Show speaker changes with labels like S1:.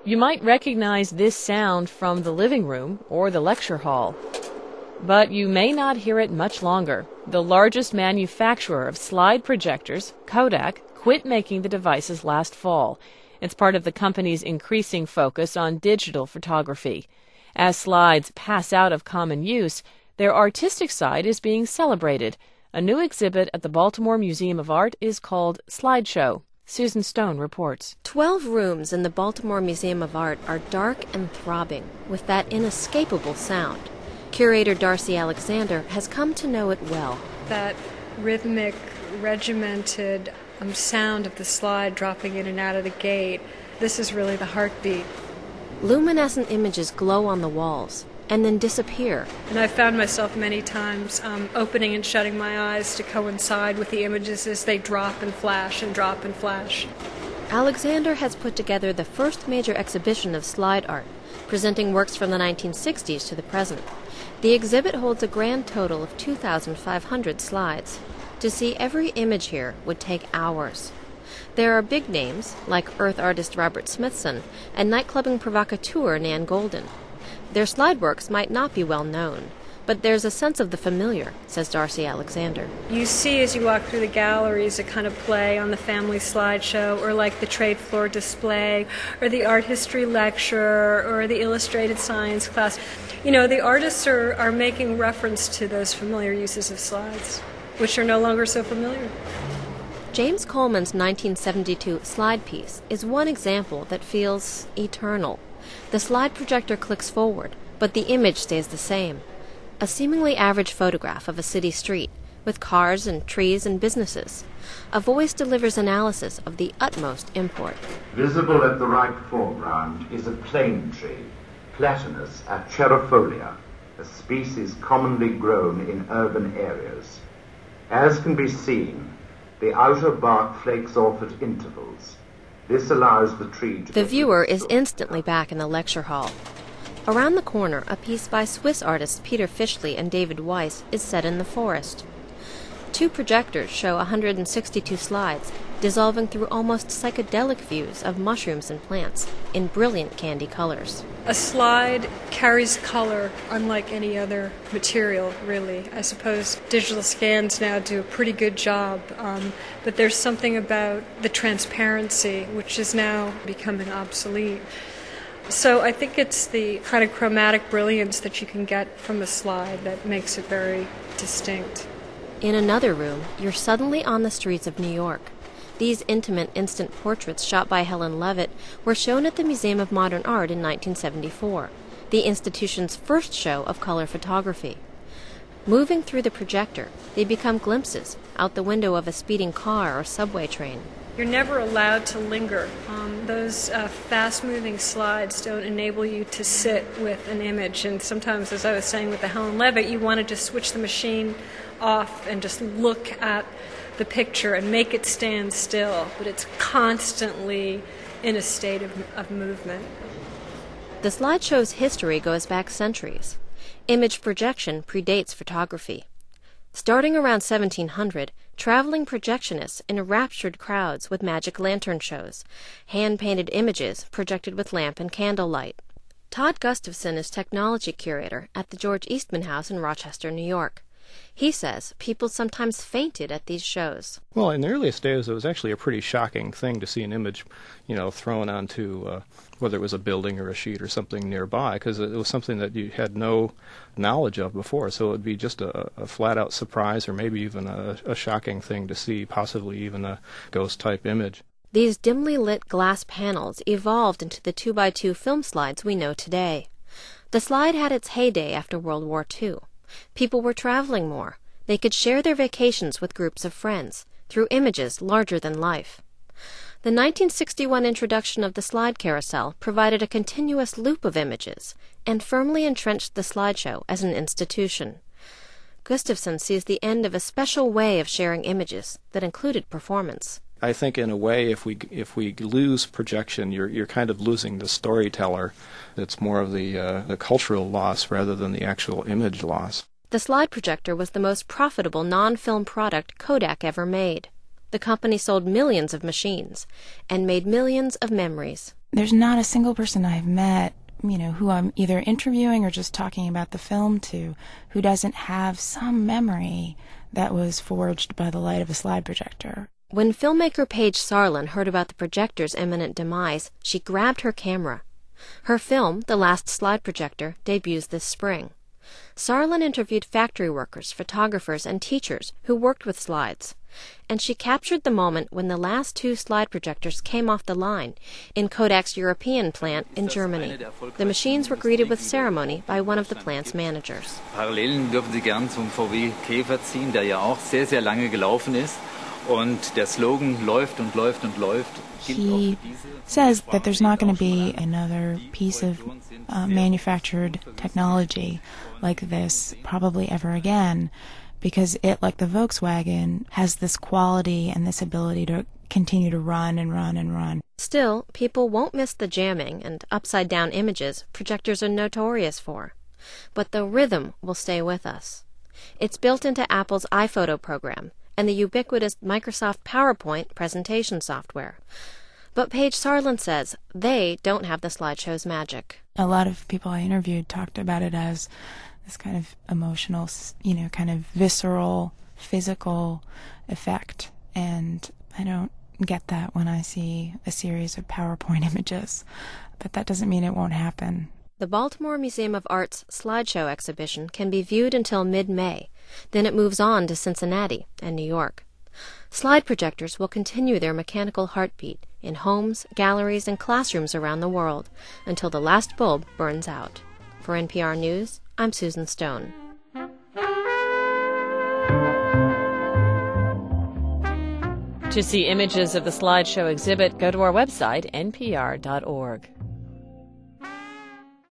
S1: You might recognize this sound from the living room or the lecture hall. But you may not hear it much longer. The largest manufacturer of slide projectors, Kodak, quit making the devices last fall. It's part of the company's increasing focus on digital photography. As slides pass out of common use, their artistic side is being celebrated. A new exhibit at the Baltimore Museum of Art is called Slideshow. Susan Stone reports.
S2: 12 rooms in the Baltimore Museum of Art are dark and throbbing, with that inescapable sound. Curator Darcy Alexander has come to know it well.
S3: That rhythmic, regimented sound of the slide dropping in and out of the gate, this is really the heartbeat.
S2: Luminescent images glow on the walls and then disappear.
S3: And I found myself many times opening and shutting my eyes to coincide with the images as they drop and flash and drop and flash.
S2: Alexander has put together the first major exhibition of slide art, presenting works from the 1960s to the present. The exhibit holds a grand total of 2,500 slides. To see every image here would take hours. There are big names, like earth artist Robert Smithson and nightclubbing provocateur Nan Goldin. Their slide works might not be well known, but there's a sense of the familiar, says Darcy Alexander.
S3: You see as you walk through the galleries a kind of play on the family slideshow, or like the trade floor display, or the art history lecture, or the illustrated science class. You know, the artists are making reference to those familiar uses of slides, which are no longer so familiar.
S2: James Coleman's 1972 slide piece is one example that feels eternal. The slide projector clicks forward, but the image stays the same. A seemingly average photograph of a city street, with cars and trees and businesses. A voice delivers analysis of the utmost import.
S4: Visible at the right foreground is a plane tree, Platanus acerifolia, a species commonly grown in urban areas. As can be seen, the outer bark flakes off at intervals. This allows the tree to...
S2: The viewer is instantly back in the lecture hall. Around the corner, a piece by Swiss artists Peter Fischli and David Weiss is set in the forest. Two projectors show 162 slides, dissolving through almost psychedelic views of mushrooms and plants in brilliant candy colors.
S3: A slide carries color unlike any other material, really. I suppose digital scans now do a pretty good job, but there's something about the transparency which is now becoming obsolete. So I think it's the kind of chromatic brilliance that you can get from a slide that makes it very distinct.
S2: In another room, you're suddenly on the streets of New York. These intimate instant portraits shot by Helen Levitt were shown at the Museum of Modern Art in 1974, the institution's first show of color photography. Moving through the projector, they become glimpses out the window of a speeding car or subway train.
S3: You're never allowed to linger. Those fast-moving slides don't enable you to sit with an image, and sometimes, as I was saying with the Helen Levitt, you want to just switch the machine off and just look at the picture and make it stand still, but it's constantly in a state of movement.
S2: The slideshow's history goes back centuries. Image projection predates photography. Starting around 1700, traveling projectionists enraptured crowds with magic lantern shows, hand-painted images projected with lamp and candlelight. Todd Gustafson is technology curator at the George Eastman House in Rochester, New York. He says people sometimes fainted at these shows.
S5: Well, in the earliest days, it was actually a pretty shocking thing to see an image, thrown onto whether it was a building or a sheet or something nearby, because it was something that you had no knowledge of before. So it would be just a flat-out surprise, or maybe even a shocking thing to see, possibly even a ghost-type image.
S2: These dimly lit glass panels evolved into the 2x2 film slides we know today. The slide had its heyday after World War II. People were traveling more. They could share their vacations with groups of friends through images larger than life. The 1961 introduction of the slide carousel provided a continuous loop of images and firmly entrenched the slideshow as an institution. Gustafson sees the end of a special way of sharing images that included performance.
S5: I think in a way, if we lose projection, you're kind of losing the storyteller. It's more of the cultural loss rather than the actual image loss.
S2: The slide projector was the most profitable non-film product Kodak ever made. The company sold millions of machines and made millions of memories.
S6: There's not a single person I've met, who I'm either interviewing or just talking about the film to, who doesn't have some memory that was forged by the light of a slide projector.
S2: When filmmaker Paige Sarlin heard about the projector's imminent demise, she grabbed her camera. Her film, The Last Slide Projector, debuts this spring. Sarlin interviewed factory workers, photographers, and teachers who worked with slides, and she captured the moment when the last 2 slide projectors came off the line in Kodak's European plant in Germany. The machines were greeted with ceremony by one of the plant's managers.
S7: Parallelen dürfen Sie gern zum VW Käfer ziehen, der ja auch sehr, sehr lange gelaufen ist. Und der Slogan läuft und läuft und läuft.
S6: He says that there's not going to be another piece of manufactured technology like this probably ever again, because it, like the Volkswagen, has this quality and this ability to continue to run and run and run.
S2: Still, people won't miss the jamming and upside-down images projectors are notorious for. But the rhythm will stay with us. It's built into Apple's iPhoto program and the ubiquitous Microsoft PowerPoint presentation software. But Paige Sarlin says they don't have the slideshow's magic.
S6: A lot of people I interviewed talked about it as this kind of emotional, kind of visceral, physical effect. And I don't get that when I see a series of PowerPoint images. But that doesn't mean it won't happen.
S2: The Baltimore Museum of Art's slideshow exhibition can be viewed until mid-May. Then it moves on to Cincinnati and New York. Slide projectors will continue their mechanical heartbeat in homes, galleries, and classrooms around the world until the last bulb burns out. For NPR News, I'm Susan Stone.
S1: To see images of the slideshow exhibit, go to our website, npr.org.